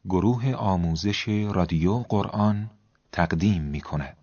گروه آموزش رادیو قرآن تقدیم می کند.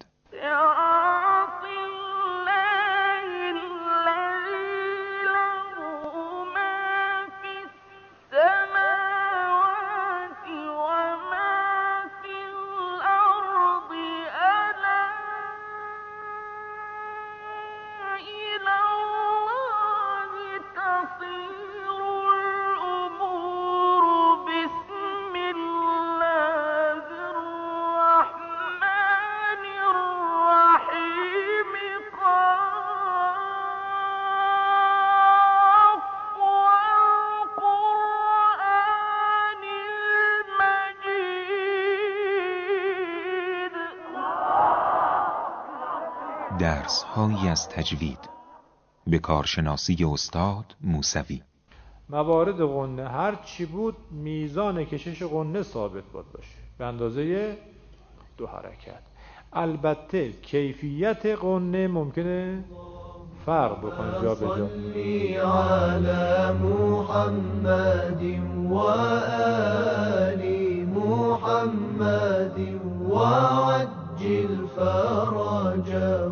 درس هایی از تجوید به کارشناسی استاد موسوی. موارد غنه هر چی بود میزان کشش غنه ثابت باشه به اندازه 2 حرکت. البته کیفیت غنه ممکنه فرق بکنه جا به جا. علی محمد و آل محمد و عجل فرجه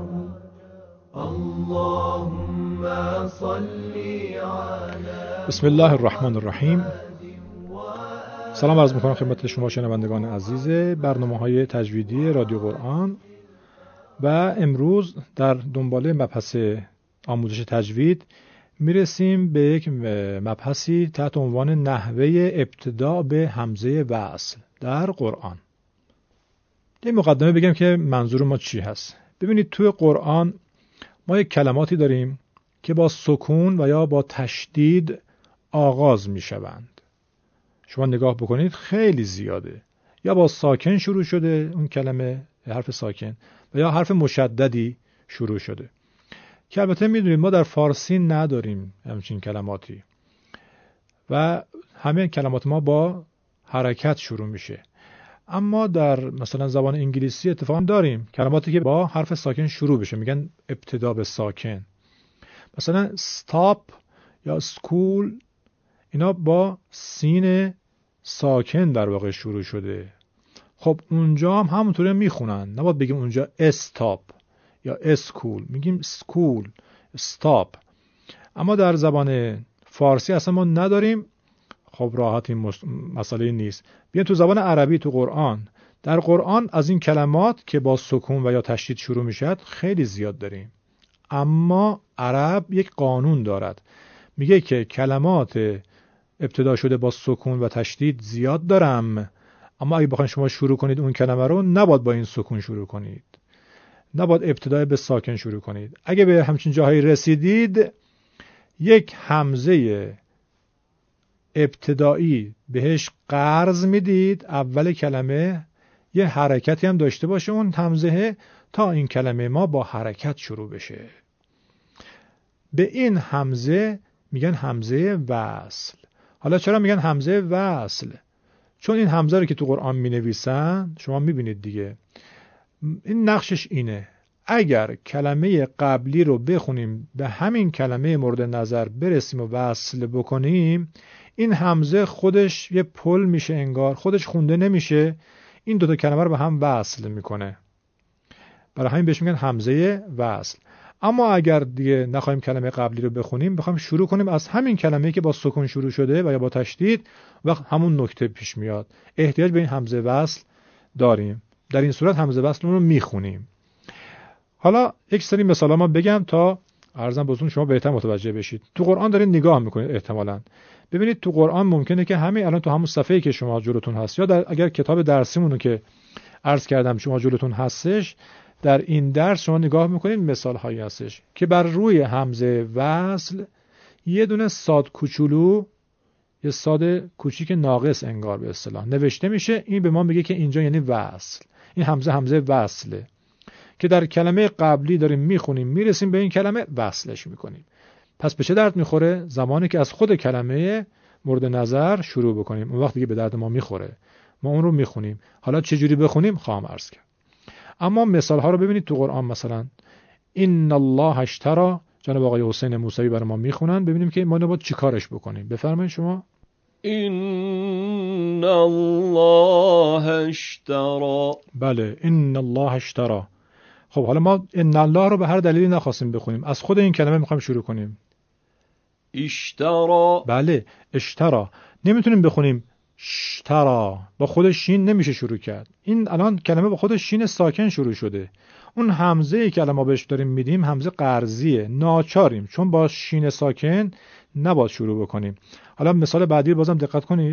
اللهم صل علی. بسم الله الرحمن الرحیم. سلام عرض میکنم خدمت شما شنوندگان عزیز برنامه‌های تجویدی رادیو قرآن و امروز در دنباله مبحث آموزش تجوید میرسیم به یک مبحثی تحت عنوان نحوه ابتدا به همزه وصل در قرآن. یه مقدمه بگم که منظور ما چی هست. ببینید توی قرآن ما یک کلماتی داریم که با سکون و یا با تشدید آغاز می شوند. شما نگاه بکنید خیلی زیاده. یا با ساکن شروع شده اون کلمه، حرف ساکن، و یا حرف مشددی شروع شده. که البته میدونید ما در فارسی نداریم همچین کلماتی و همه کلمات ما با حرکت شروع میشه. اما در مثلا زبان انگلیسی اتفاقا داریم کلماتی که با حرف ساکن شروع بشه، میگن ابتدا به ساکن. مثلا stop یا school اینا با سین ساکن در واقع شروع شده. خب اونجا هم همونطوری میخونن، نباید بگیم اونجا stop یا school، میگیم school stop. اما در زبان فارسی اصلا ما نداریم. خب راحت این مسئله نیست. بیاین تو زبان عربی تو قرآن، در قرآن از این کلمات که با سکون و یا تشدید شروع میشد خیلی زیاد داریم. اما عرب یک قانون دارد، میگه که کلمات ابتدا شده با سکون و تشدید زیاد دارم، اما اگه بخواید شما شروع کنید اون کلمه رو نباید با این سکون شروع کنید، نباید ابتدا به ساکن شروع کنید. اگه به همچین جاهایی رسیدید یک همزه ابتدایی بهش قرض میدید، اول کلمه یه حرکتی هم داشته باشه اون همزه تا این کلمه ما با حرکت شروع بشه. به این همزه میگن همزه وصل. حالا چرا میگن همزه وصل؟ چون این همزه رو که تو قرآن مینویسن شما میبینید دیگه، این نقشش اینه اگر کلمه قبلی رو بخونیم به همین کلمه مورد نظر برسیم و وصل بکنیم، این همزه خودش یه پل میشه، انگار خودش خونده نمیشه، این دوتا کلمه رو به هم وصل میکنه. برای همین بهش میگن همزه وصل. اما اگر دیگه نخواهیم کلمه قبلی رو بخونیم، بخوایم شروع کنیم از همین کلمه‌ای که با سکون شروع شده و یا با تشدید، وقت همون نکته پیش میاد، احتیاج به این همزه وصل داریم. در این صورت همزه وصل رو میخونیم. حالا یک سری مثالا ما بگم تا عرضم بهتون شما بهتر متوجه بشید. تو قرآن دارین نگاه میکنید احتمالاً. ببینید تو قرآن ممکنه که همین الان تو همون صفحه‌ای که شما جلوتون هست یا اگر کتاب درسیمونو که عرض کردم شما جلوتون هستش، در این درس شما نگاه میکنید مثال هایی هستش که بر روی همزه وصل یه دونه صاد کوچولو، یه صاد کوچیک ناقص انگار به اصطلاح نوشته میشه. این به ما میگه که اینجا یعنی وصل، این همزه وصله که در کلمه قبلی داریم میخونیم میرسیم به این کلمه وصلش میکنیم. پس به چه درد میخوره؟ زمانی که از خود کلمه مورد نظر شروع بکنیم، اون وقت دیگه به درد ما میخوره، ما اون رو میخونیم. حالا چه جوری بخونیم خواهم عرض کرد. اما مثال ها رو ببینید تو قرآن. مثلا ان الله اشتری، جناب آقای حسین موسوی برای ما میخونن، ببینیم که ما باید چیکارش بکنیم. بفرمایید شما. ان ان الله اشترى. بله، ان الله اشترى. خب حالا ما ان الله رو به هر دلیلی نخواستیم بخونیم، از خود این کلمه میخوایم شروع کنیم. اشترى. بله، اشترا. نمیتونیم بخونیم اشترا، با خود شین نمیشه شروع کرد. این الان کلمه با خود شین ساکن شروع شده. اون همزه‌ای که الان ما بهش داریم میدیم همزه قرضیه، ناچاریم چون با شین ساکن نباید شروع بکنیم. حالا مثال بعدی بازم دقت کنید.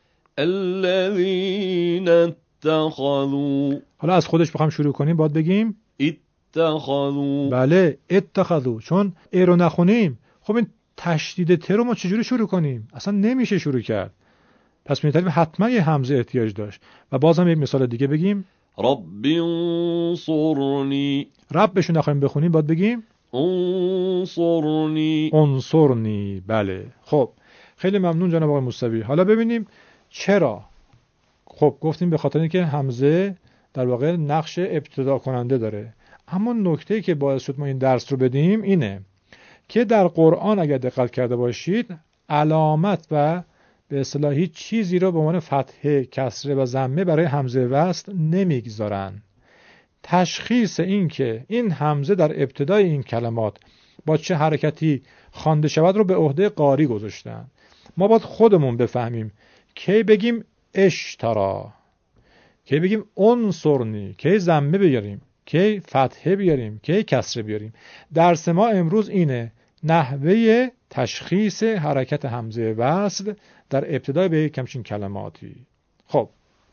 الذين اتخذوا. حالا از خودش بخوام شروع کنیم باید بگیم اتخذوا. بله، اتخذوا. چون ای رو نخونیم خب این تشدید ت رو ما چجوری شروع کنیم؟ اصلا نمیشه شروع کرد. پس می‌تونیم حتما یه همزه احتیاج داشت. و بازم یک مثال دیگه بگیم. رب انصرنی. رب بهشون نخواهیم بخونیم باید بگیم انصرنی. انصرنی. بله. خب خیلی ممنون جناب آقای موسوی. حالا ببینیم چرا. خب گفتیم به خاطر اینکه همزه در واقع نقش ابتدا کننده داره. اما نکته‌ای که باعث شد ما این درس رو بدیم اینه که در قرآن اگر دقت کرده باشید علامت و به اصطلاح هیچ چیزی رو به عنوان فتحه، کسره و ضمه برای همزه وصل نمیگذارن. تشخیص این که این همزه در ابتدای این کلمات با چه حرکتی خوانده شود رو به عهده قاری گذاشتن. ما باید خودمون بفهمیم کی بگیم اشترا، کی بگیم انصرنی، کی ضمه بیاریم، کی فتحه بیاریم، کی کسره بیاریم. درس ما امروز اینه، نحوه تشخیص حرکت همزه وصل در ابتدای به یک همچین کلماتی. خب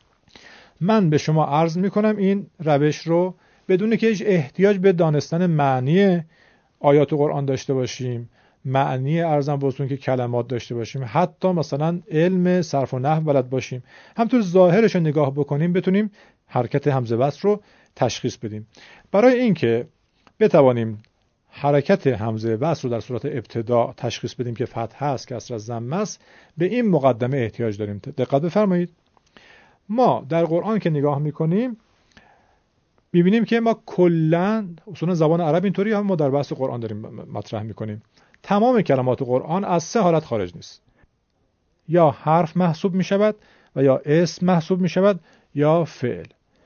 من به شما عرض میکنم این روش رو بدون که هیچ احتیاج به دانستن معنی آیات قرآن داشته باشیم، معنی ارزم بهتون که کلمات داشته باشیم، حتی مثلا علم صرف و نحو بلد باشیم، همطور ظاهرش رو نگاه بکنیم بتونیم حرکت همزه وصل رو تشخیص بدیم. برای اینکه بتوانیم حرکت همزه وصل رو در صورت ابتدا تشخیص بدیم که فتحه است، کسره است، ضمه است، به این مقدمه احتیاج داریم. دقت بفرمایید. ما در قرآن که نگاه میکنیم ببینیم که ما کلاً اصولا زبان عرب اینطوری هم ما در بحث قرآن داریم مطرح میکنیم. تمام کلمات قرآن از سه حالت خارج نیست. یا حرف محسوب میشود و یا اسم محسوب میشود یا فعل.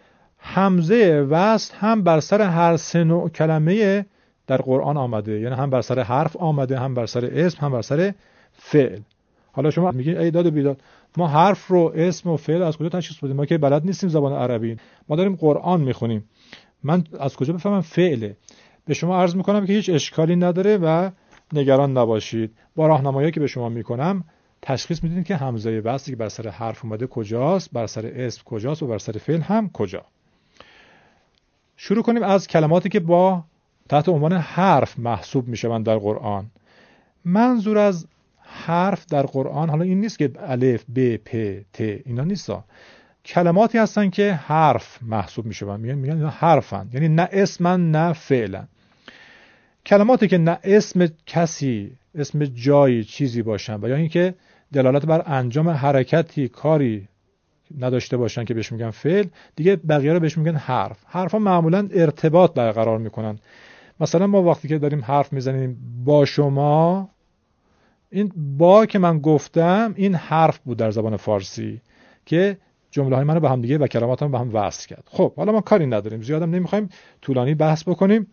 همزه وصل هم بر سر هر سه نوع کلمه در قرآن آمده، یعنی هم بر سر حرف آمده، هم بر سر اسم، هم بر سر فعل. حالا شما میگید ای داد و بیداد، ما حرف رو، اسم و فعل از کجا تشخیص بدیم؟ ما که بلد نیستیم زبان عربی، ما داریم قرآن میخونیم، من از کجا بفهمم فعله؟ به شما عرض میکنم که هیچ اشکالی نداره و نگران نباشید. با راهنمایی که به شما میکنم تشخیص میدید که همزه وصلی که بر سر حرف اومده کجاست، بر سر اسم کجاست و بر سر فعل هم کجا. شروع کنیم از کلماتی که با تحت عنوان حرف محسوب میشوند در قرآن. منظور از حرف در قرآن حالا این نیست که الف، ب، پ، ت اینا نیستا. کلماتی هستن که حرف محسوب میشوند، میگن اینا حرفن، یعنی نه اسمن نه فعلن. کلماتی که نه اسم کسی، اسم جایی، چیزی باشن و یا اینکه دلالت بر انجام حرکتی، کاری نداشته باشن که بهش میگن فعل، دیگه بقیه رو بهش میگن حرف. حرفا معمولا ارتباط برقرار میکنن. مثلا ما وقتی که داریم حرف میزنیم با شما، این با که من گفتم این حرف بود در زبان فارسی که جمله های منو به هم دیگه و کلماتم به هم وصل کرد. خب حالا ما کاری نداریم، زیادم نمیخوایم طولانی بحث بکنیم.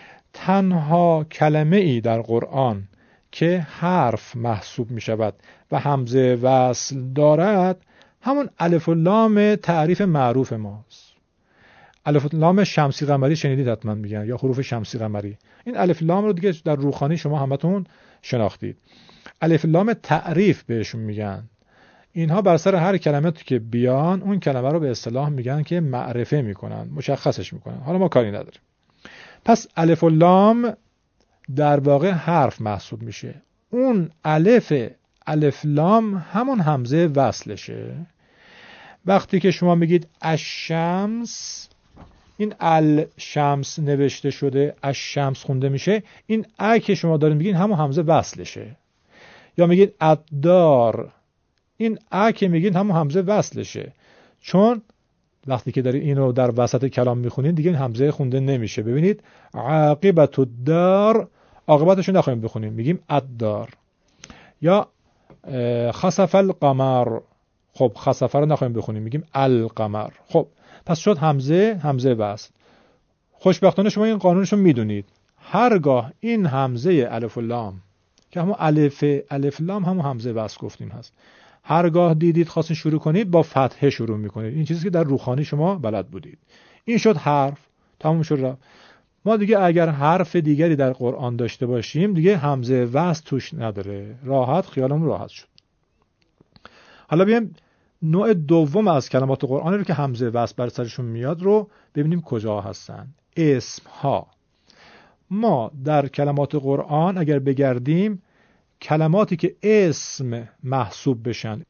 تنها کلمه ای در قرآن که حرف محسوب می شود و همزه وصل دارد همون الف و لام تعریف معروف ماست. الف و لام شمسی قمری شنیدید حتما میگن، یا حروف شمسی قمری. این الف لام رو دیگه در روخانی شما همتون شناختید. الف لام تعریف بهشون میگن. اینها بر سر هر کلمه که بیان اون کلمه رو به اصطلاح میگن که معرفه میکنن، مشخصش میکنن. حالا ما کاری نداریم. پس الف و لام در واقع حرف محسوب میشه. اون الف لام همون همزه وصلشه. وقتی که شما میگید الشمس، این الشمس نوشته شده، الشمس خونده میشه، این ا که شما دارین میگین همون همزه وصلشه. یا میگید الدار، این ا که میگین همون همزه وصلشه. چون وقتی که دارید اینو در وسط کلام میخونین دیگه این همزه خونده نمیشه. ببینید عاقبت الدار، عاقبتشو نخواهیم بخونیم، میگیم الدار. یا خسف القمر، خب خسفه رو نخواهیم بخونیم، میگیم القمر. خب پس شد همزه وصل. خوشبختانه شما این قانونشو میدونید، هرگاه این همزه الف و لام که همون الف لام همون همزه وصل گفتیم هست، هرگاه دیدید خواستین شروع کنید با فتحه شروع میکنید. این چیزی که در روخانی شما بلد بودید. این شد حرف، تموم شد. ما دیگه اگر حرف دیگری در قرآن داشته باشیم دیگه همزه وصل توش نداره، راحت، خیالمون راحت شد. حالا بیایم نوع دوم از کلمات قرآنی رو که همزه وصل بر سرشون میاد رو ببینیم کجا هستن. اسم ها. ما در کلمات قرآن اگر بگردیم، کلماتی که اسم محسوب بشن،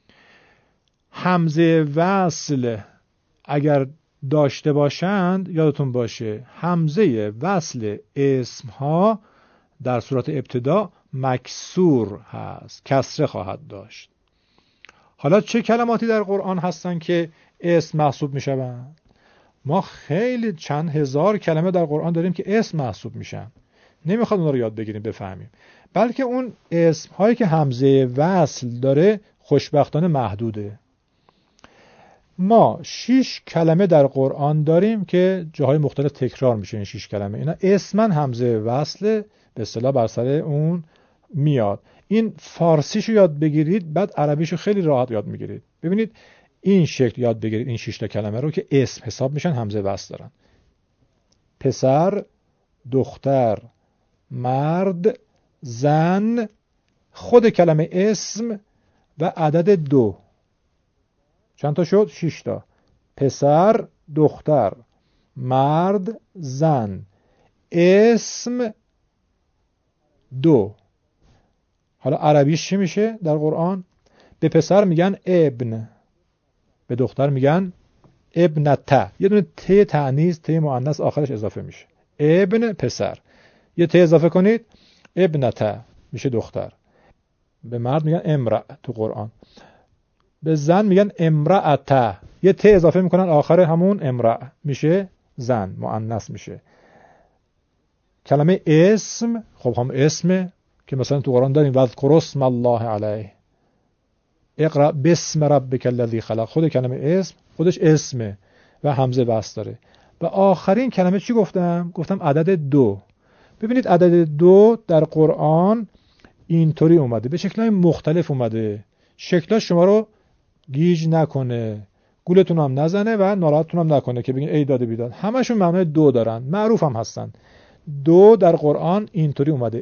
همزه وصل اگر داشته باشند، یادتون باشه همزه وصل اسم ها در صورت ابتدا مکسور هست، کسره خواهد داشت. حالا چه کلماتی در قرآن هستن که اسم محسوب می شوند؟ ما خیلی چند هزار کلمه در قرآن داریم که اسم محسوب میشن. نمیخواد اون رو یاد بگیریم بفهمیم، بلکه اون اسم هایی که همزه وصل داره خوشبختانه محدوده. ما 6 کلمه در قرآن داریم که جاهای مختلف تکرار میشه. این 6 کلمه اینا اسمن همزه وصل به اصطلاح بر سر اون میاد. این فارسیشو یاد بگیرید، بعد عربیشو خیلی راحت یاد میگیرید. ببینید این شکل یاد بگیرید این 6 تا کلمه رو که اسم حساب میشن، همزه وصل دارن. پسر، دختر، مرد، زن، خود کلمه اسم و عدد 2. چند تا شد؟ 6 تا. پسر، دختر، مرد، زن، اسم 2. حالا عربیش چی میشه در قرآن؟ به پسر میگن ابن، به دختر میگن ابنته. یه دونه ت تأنیث، ت مؤنث آخرش اضافه میشه. ابن پسر، یه ت اضافه کنید ابنته میشه دختر. به مرد میگن امرأ تو قرآن. به زن میگن امرأته، یه ت اضافه میکنن آخر همون امرأ میشه زن، مؤنث میشه. کلمه اسم، خب هم اسم که مثلا تو قرآن داریم واذکر اسم الله علیه، اقرأ باسم ربک الذی خلق. خود کلمه اسم خودش اسمه و همزه وصل داره. و آخرین کلمه چی گفتم؟ گفتم عدد 2. ببینید عدد 2 در قرآن اینطوری اومده، به شکل‌های مختلف اومده. شکلاش شما رو گیج نکنه، گولتون هم نزنه و ناراحتتون هم نکنه که بگین ای داد بیداد. همشون معنای 2 دارن، معروف هم هستن. 2 در قرآن اینطوری اومده،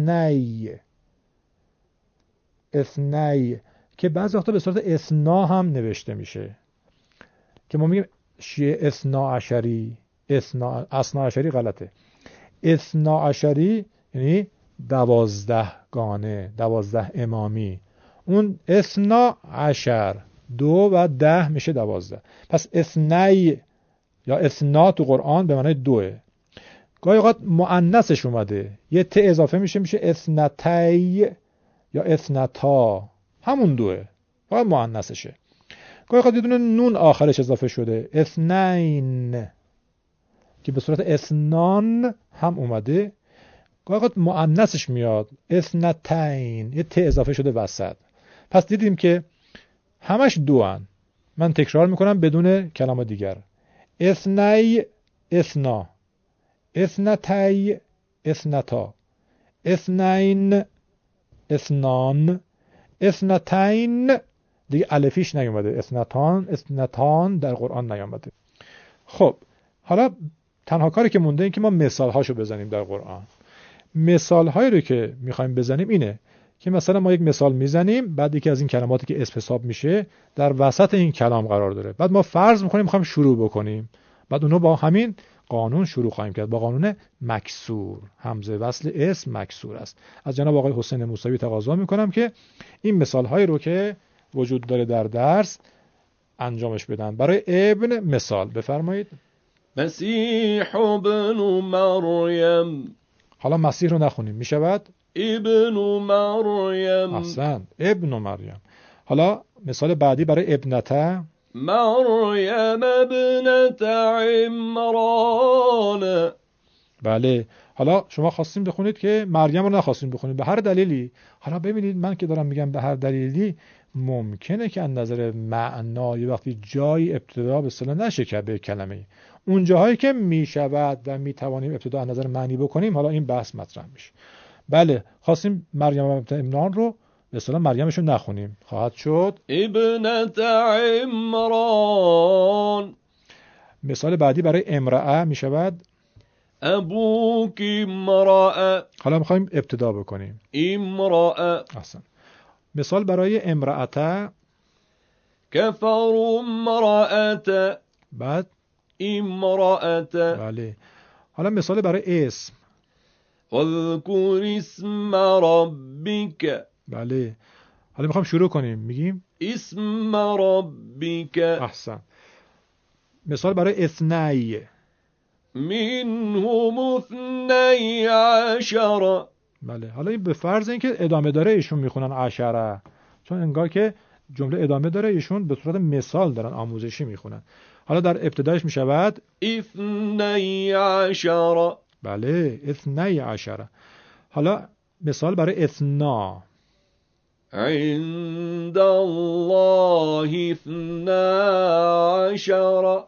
اثنی که بعضی وقتا به صورت اثنا هم نوشته میشه، که ما میگیم شیعه اثنا عشری. اثنا عشری غلطه. اثنا عشری یعنی 12 گانه، 12 امامی. اون اثنا عشر 2 و 10 میشه 12. پس اثنی یا اثنا تو قرآن به معنای 2. گاهی اوقات مؤنثش اومده، یه ت اضافه میشه اثنتی یا اثنتا، همون 2 فقط مؤنثشه. گاهی اوقات یه دونه نون آخرش اضافه شده، اثنین که به صورت اثنان هم اومده. گاهی اوقات مؤنثش میاد اثنتین، یه ت اضافه شده وسط. پس دیدیم که همش 2 هن. من تکرار میکنم بدون کلمه دیگر. اثنی اثنا، اثنتی اثنتا، اثنین اثنان، اثنتین دیگه الفیش نیومده، اثنتان در قرآن نیومده. خب حالا تنها کاری که مونده این که ما مثالهاشو بزنیم در قرآن. مثالهایی رو که میخوایم بزنیم اینه که مثلا ما یک مثال میزنیم، بعد یکی از این کلماتی که اسم حساب میشه در وسط این کلام قرار داره، بعد ما فرض میخوایم شروع بکنیم، بعد اونو با همین قانون شروع خواهیم کرد، با قانون مکسور. همزه وصل اسم مکسور است. از جناب آقای حسین موسوی تقاضا میکنم که این مثالهایی رو که وجود داره در درس انجامش بدن. برای ابن مثال بفرمایید. مسیح ابن مریم. حالا مسیح رو نخونیم، میشود ابن مریم. احسن، ابن مریم. حالا مثال بعدی برای ابنته. مریم ابنت عمران. بله. حالا شما خواستین بخونید که مریم رو نخواستین بخونید به هر دلیلی. حالا ببینید من که دارم میگم به هر دلیلی، ممکنه که از نظر معنای وقتی جایی ابتدا به اصطلاح نشه کرد به کلمه، اون جاهایی که میشود و میتوانیم ابتدا از نظر معنی بکنیم، حالا این بحث مطرح میشه. بله خواستیم مریم بنت عمران رو به اصطلاح مریمشو نخونیم، خواهد شد ابنت عمران. مثال بعدی برای امرأه میشود ابوک امرأة. حالا میخوایم ابتدا بکنیم امرأة. احسن. مثال برای امرأته کفر امرأة. بعد امرأة. بله. حالا مثال برای اسم واذکر اسم ربک. بله. حالا میخوایم شروع کنیم، میگیم اسم ربک. احسن. مثال برای اثنی منهم اثنی عشر. بله. حالا این به فرض اینکه ادامه داره ایشون میخونن عشره، چون انگار که جمله ادامه داره ایشون به صورت مثال دارن آموزشی میخونن. حالا در ابتدایش میشود اثنی عشر. بله اثنی عشره. حالا مثال برای اثنا عند الله اثنا عشر.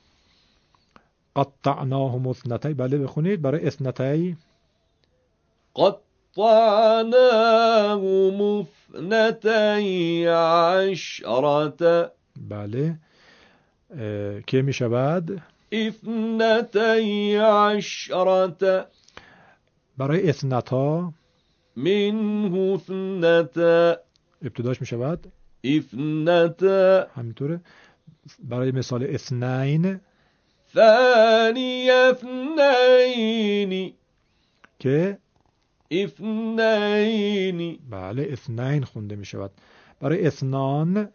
قطعناهم اثنتین. بله بخونید برای اثنتین قطعناهم اثنتي عشرة. بله. که می شود اثنتي عشرة. برای اثنتا منه اثنتا. ابتداش می شود اثنتا. همینطوره. برای مثال اثنین ثاني اثنين. که اثنين. بله اثنین خونده می شود. برای اثنان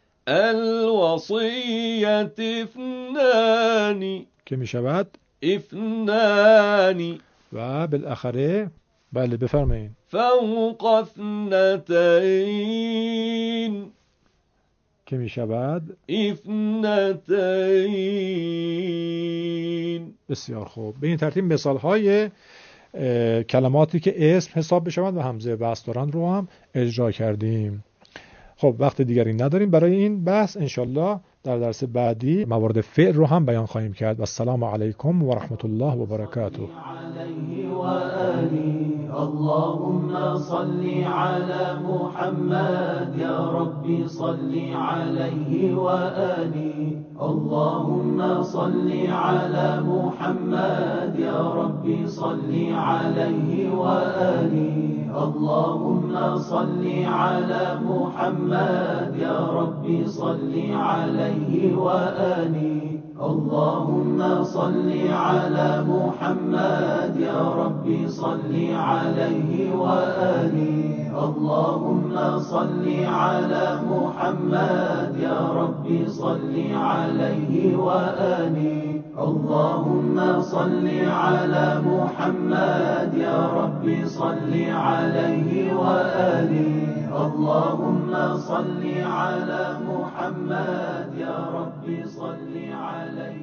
الوصية اثنان. که می شود اثنان. و بالاخره بله بفرمایید فوق اثنتين. که می شود اثنتين. بسیار خوب. به این ترتیب مثال های کلماتی که اسم حساب بشوند و همزه وصل دارند رو هم اجرا کردیم. خب وقت دیگری نداریم برای این بحث، انشالله در درس بعدی موارد فعل رو هم بیان خواهیم کرد. و السلام علیکم و رحمت الله و برکاته. اللهم صل على محمد يا ربي صل عليه وآله. اللهم صل على محمد يا ربي صل عليه وآله. اللهم صل على محمد يا ربي صل عليه وآله. اللهم صل على محمد يا ربي صل عليه وآله. اللهم صل على محمد يا ربي صل عليه وآله. اللهم صل على محمد يا ربي صل عليه وآله. اللهم صل على محمد يا ربي صل عليه